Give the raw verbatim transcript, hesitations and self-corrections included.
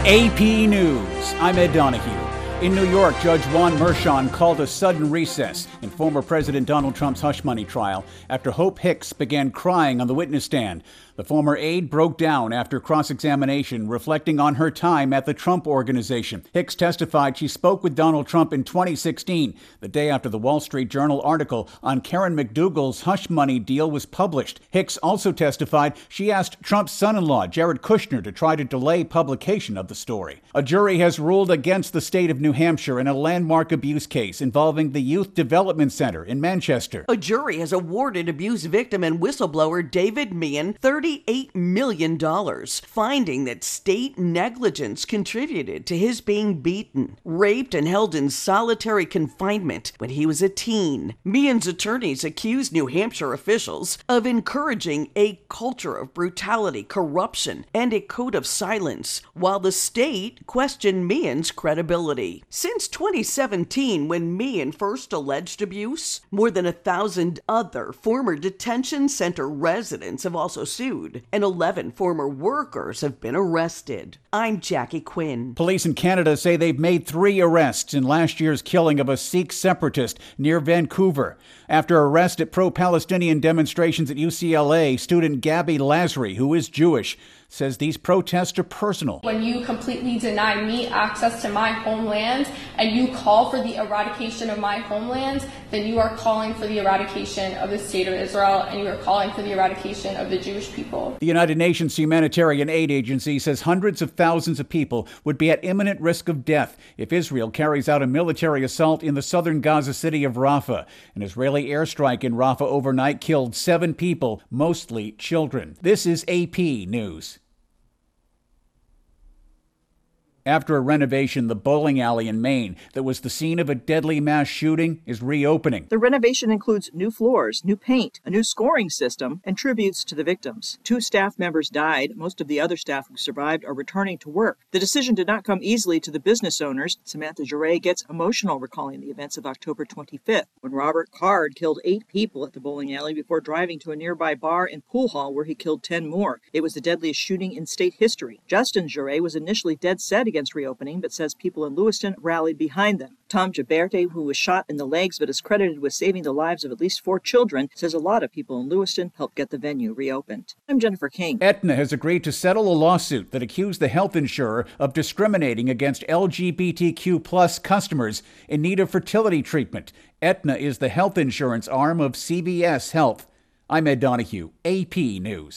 A P News. I'm Ed Donahue. In New York, Judge Juan Merchan called a sudden recess in former President Donald Trump's hush money trial after Hope Hicks began crying on the witness stand. The former aide broke down after cross-examination, reflecting on her time at the Trump Organization. Hicks testified she spoke with Donald Trump in twenty sixteen, the day after the Wall Street Journal article on Karen McDougal's hush money deal was published. Hicks also testified she asked Trump's son-in-law, Jared Kushner, to try to delay publication of the story. A jury has ruled against the state of New Hampshire in a landmark abuse case involving the Youth Development Center in Manchester. A jury has awarded abuse victim and whistleblower David Meehan thirty-eight million dollars, finding that state negligence contributed to his being beaten, raped, and held in solitary confinement when he was a teen. Meehan's attorneys accused New Hampshire officials of encouraging a culture of brutality, corruption, and a code of silence, while the state questioned Meehan's credibility. Since twenty seventeen, when Meehan first alleged abuse, more than a thousand other former detention center residents have also sued, and eleven former workers have been arrested. I'm Jackie Quinn. Police in Canada say they've made three arrests in last year's killing of a Sikh separatist near Vancouver. After arrest at pro-Palestinian demonstrations at U C L A, student Gabby Lazary, who is Jewish, says these protests are personal. When you completely deny me access to my homeland and you call for the eradication of my homeland, then you are calling for the eradication of the state of Israel, and you are calling for the eradication of the Jewish people. The United Nations Humanitarian Aid Agency says hundreds of thousands of people would be at imminent risk of death if Israel carries out a military assault in the southern Gaza city of Rafah. An Israeli airstrike in Rafah overnight killed seven people, mostly children. This is A P News. After a renovation, the bowling alley in Maine that was the scene of a deadly mass shooting is reopening. The renovation includes new floors, new paint, a new scoring system, and tributes to the victims. Two staff members died. Most of the other staff who survived are returning to work. The decision did not come easily to the business owners. Samantha Jure gets emotional recalling the events of October twenty-fifth, when Robert Card killed eight people at the bowling alley before driving to a nearby bar and pool hall where he killed ten more. It was the deadliest shooting in state history. Justin Jure was initially dead set against reopening, but says people in Lewiston rallied behind them. Tom Giberte, who was shot in the legs but is credited with saving the lives of at least four children, says a lot of people in Lewiston helped get the venue reopened. I'm Jennifer King. Aetna has agreed to settle a lawsuit that accused the health insurer of discriminating against L G B T Q plus customers in need of fertility treatment. Aetna is the health insurance arm of C V S Health. I'm Ed Donahue, A P News.